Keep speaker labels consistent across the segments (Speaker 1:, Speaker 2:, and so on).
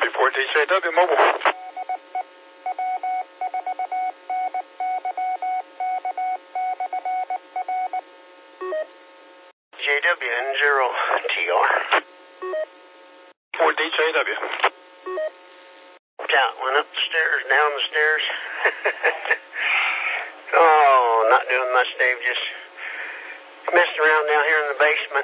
Speaker 1: Port DJW Mobile.
Speaker 2: JW N0TR.
Speaker 1: Port DJW.
Speaker 2: Went up the stairs, down the stairs. Oh, not doing much, Dave. Just messing around down here in the basement.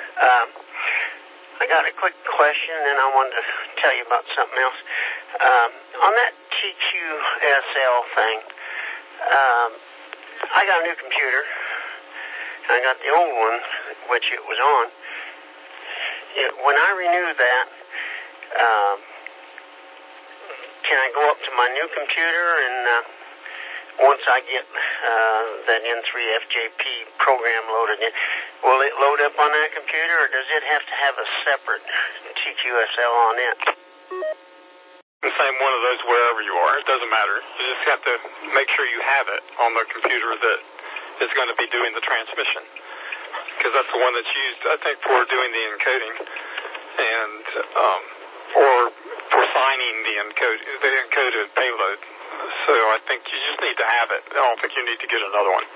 Speaker 2: I got a quick question, and I wanted to tell you about something else. On that TQSL thing, I got a new computer. I got the old one, which it was on. When I renew that, can I go up to my new computer and once I get that N3FJP program loaded in, will it load up on that computer, or does it have to have a separate TQSL on it?
Speaker 1: The same one of those wherever you are. It doesn't matter. You just have to make sure you have it on the computer that is going to be doing the transmission, because that's the one that's used, I think, for doing the encoding and or for signing the encoded payload. So I think you just need to have it. I don't think you need to get another one.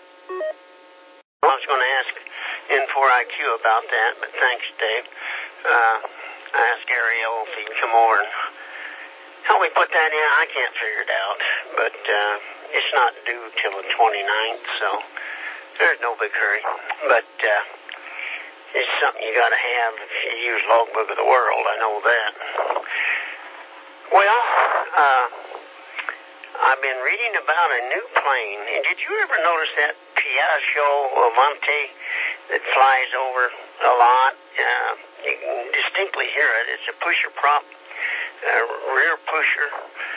Speaker 2: I was going to ask N4IQ about that, but thanks, Dave. I asked Ariel if he can come over and help me put that in. I can't figure it out, but it's not due till the 29th, so there's no big hurry. But it's something you got to have if you use Logbook of the World. I know that. Well, I've been reading about a new plane. And did you ever notice that Piaggio Avante that flies over a lot? You can distinctly hear it. It's a pusher prop, rear pusher,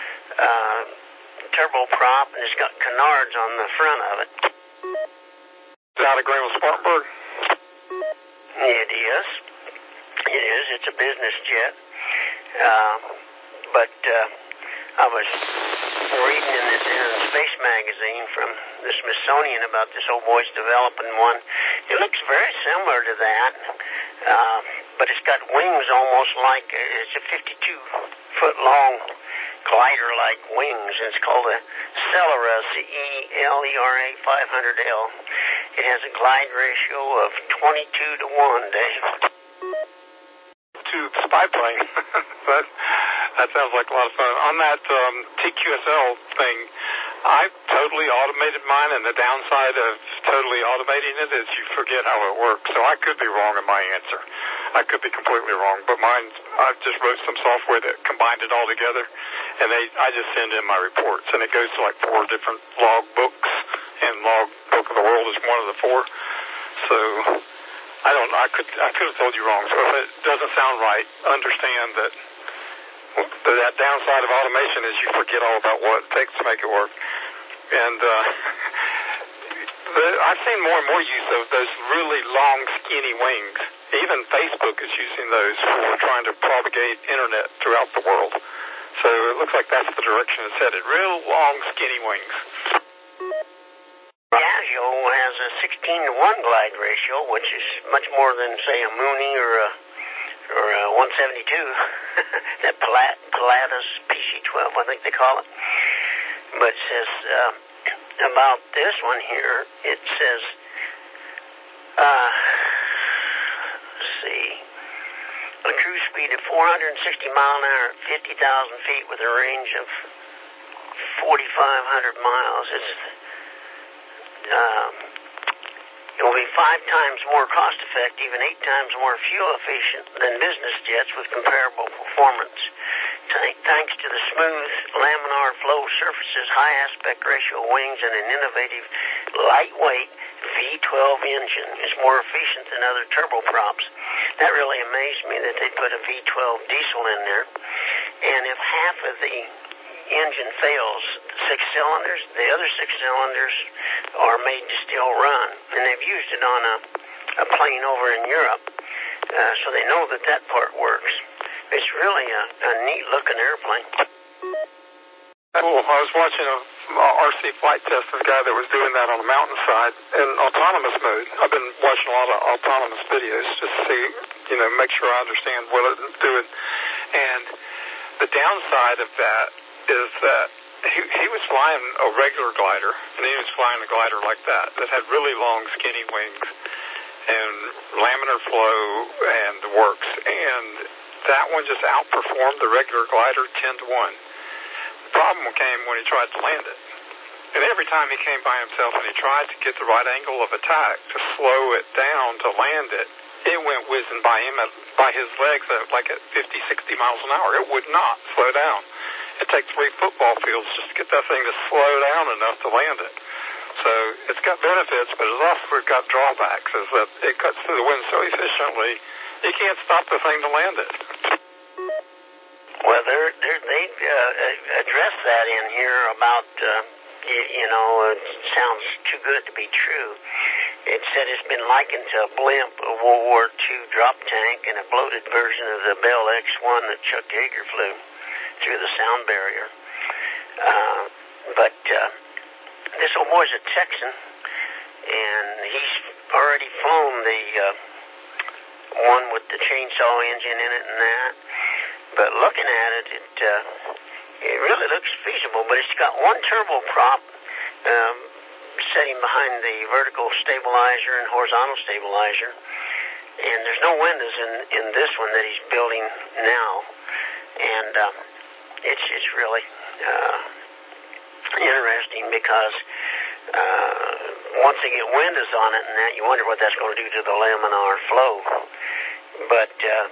Speaker 2: turboprop, and it's got canards on the front of it.
Speaker 1: Is that a Graham Spartanburg?
Speaker 2: It is. It is. It's a business jet. But I was reading in the Space magazine from the Smithsonian about this old boy's developing one. It looks very similar to that, but it's got wings almost like it's a 52-foot long glider-like wings. And it's called a Celera, CELERA 500L. It has a glide ratio of 22 to 1, Dave.
Speaker 1: To spy plane. That sounds like a lot of fun. On that TQSL thing, I totally automated mine, and the downside of totally automating it is you forget how it works. So I could be wrong in my answer. I could be completely wrong, but mine, I just wrote some software that combined it all together, and I just send in my reports, and it goes to like 4 different log books, and Logbook of the World is one of the 4. So I could have told you wrong. So if it doesn't sound right, understand that that downside of automation is you forget all about what it takes to make it work. And I've seen more and more use of those really long, skinny wings. Even Facebook is using those for trying to propagate internet throughout the world. So it looks like that's the direction it's headed. Real long, skinny wings.
Speaker 2: Piaggio has a 16 to 1 glide ratio, which is much more than, say, a Mooney or a 172. That Pilatus PC-12, I think they call it. But it says about this one here, it says, let's see, a cruise speed of 460 mile an hour at 50,000 feet with a range of 4,500 miles. It will be 5 times more cost effective and 8 times more fuel efficient than business jets with comparable performance. Thanks to the smooth laminar flow surfaces, high aspect ratio wings, and an innovative lightweight V12 engine is more efficient than other turboprops. That really amazed me that they put a V12 diesel in there. And if half of the engine fails, 6 cylinders, the other 6 cylinders are made to still run. And they've used it on a plane over in Europe, so they know that part works. It's really a neat-looking airplane.
Speaker 1: Cool. I was watching a RC flight test of a guy that was doing that on a mountainside in autonomous mode. I've been watching a lot of autonomous videos just to see, make sure I understand what it's doing. And the downside of that is that he was flying a regular glider, and he was flying a glider like that had really long, skinny wings and laminar flow and the works. And that one just outperformed the regular glider 10 to 1. The problem came when he tried to land it. And every time he came by himself and he tried to get the right angle of attack to slow it down to land it, it went whizzing by him by his legs at 50, 60 miles an hour. It would not slow down. It takes 3 football fields just to get that thing to slow down enough to land it. So it's got benefits, but it's also got drawbacks, is that it cuts through the wind so efficiently, you can't stop the thing to land it.
Speaker 2: Well, they addressed that in here about, it sounds too good to be true. It said it's been likened to a blimp, a World War II drop tank, and a bloated version of the Bell X-1 that Chuck Yeager flew through the sound barrier. But this old boy's a Texan, and he's already flown the one with the chainsaw engine in it and that. But looking at it, it really looks feasible, but it's got one turboprop setting behind the vertical stabilizer and horizontal stabilizer, and there's no windows in this one that he's building now, and it's really interesting because once they get windows on it and that, you wonder what that's going to do to the laminar flow, but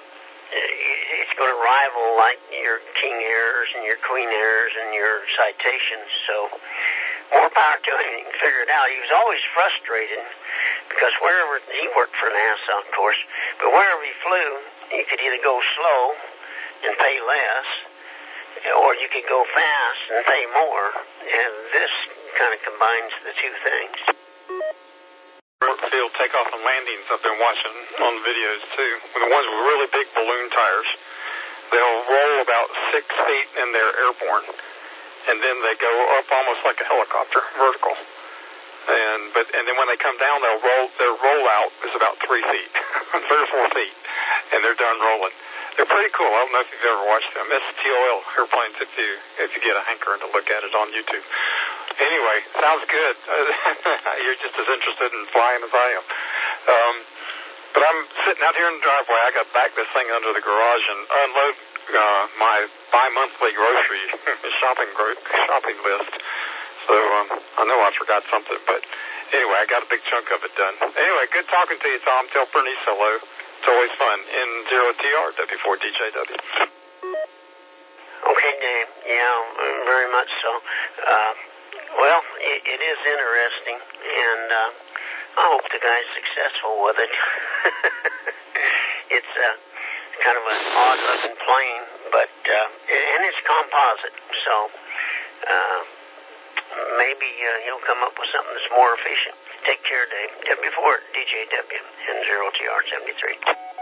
Speaker 2: it's going to rival like your King Airs and your Queen Airs and your Citations, so more power to him. You can figure it out. He was always frustrated because wherever he worked for NASA, of course, but wherever he flew, you could either go slow and pay less, or you could go fast and pay more, and this kind of combines the two things.
Speaker 1: Field takeoff and landings I've been watching on videos too. The ones with really big balloon tires, they'll roll about 6 feet and they're airborne, and then they go up almost like a helicopter, vertical. And then when they come down, they'll roll. Their rollout is about 3 feet, 3 or 4 feet, and they're done rolling. They're pretty cool. I don't know if you've ever watched them. STOL airplanes if you get a hankering to look at it on YouTube. Anyway, sounds good. You're just as interested in flying as I am. But I'm sitting out here in the driveway. I got to back this thing under the garage and unload my bi-monthly grocery shopping list. So I know I forgot something, but anyway, I got a big chunk of it done. Anyway, good talking to you, Tom. Tell Bernice hello. It's always fun. N0TR, W4DJW.
Speaker 2: Okay, Dave. Yeah, very much so. Well, it is interesting, and I hope the guy's successful with it. It's kind of an odd-looking plane, but and it's composite, so maybe he'll come up with something that's more efficient. Take care, Dave. W4 DJW N0TR 73.